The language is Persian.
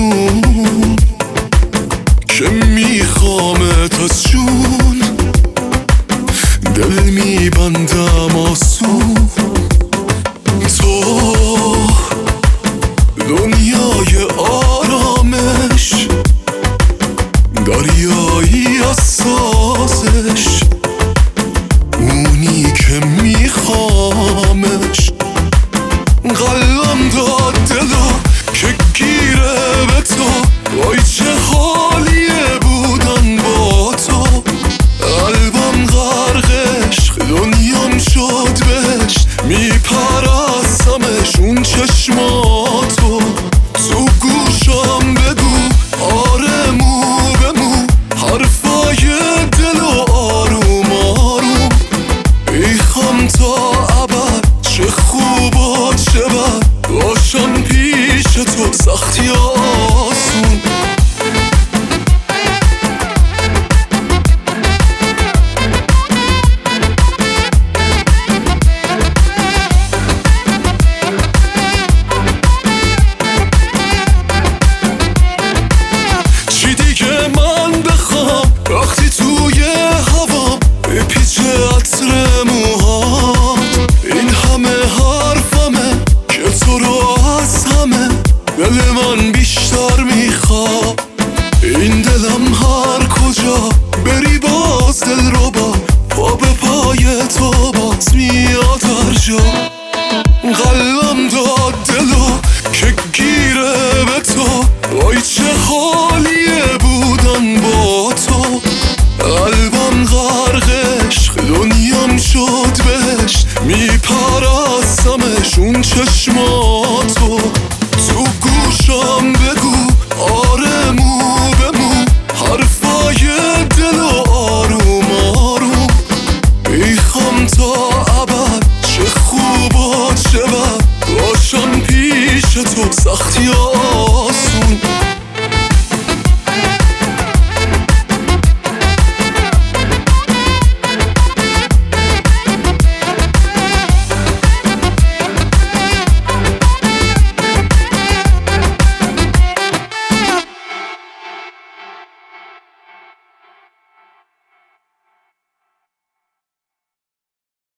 جون که میخوامت از جون، دل میبندم آسون. تو دنیای آرامش، دریایی از سازش، اونی که میخوامش. قلبم داد دلو که گیره به تو، وای چه حالیه بودن با تو. قلبم غرق عشق، دنیام شد بهش، میپرستمش اون چشماتو. تو گوشم بگو آره مو به مو، حرفای دلو آروم آروم. میخوام تا ابد، چه خوب و چه بد، باشم پیش تو، سختی آسون. چی دیگه من بخوام وقتی توی هوام بپیچه عطر موهات؟ این همه حرفمه که تو رو از همه دل من بیشتر میخوام. این دلم هر کجا بری باز دل رو با پا به پای تو باز میاد هر جا. قلبم داد دلو که گیره به تو، وای چه حالیه بودن با تو. قلبم غرق عشق، دنیام شد بهش، میپرستمش اون چشماتو. تو گوشم بگو آره مو به مو، حرفای دلو آروم آروم. میخوام تا ابد، چه خوب و چه بد، باشم پیش تو، سختی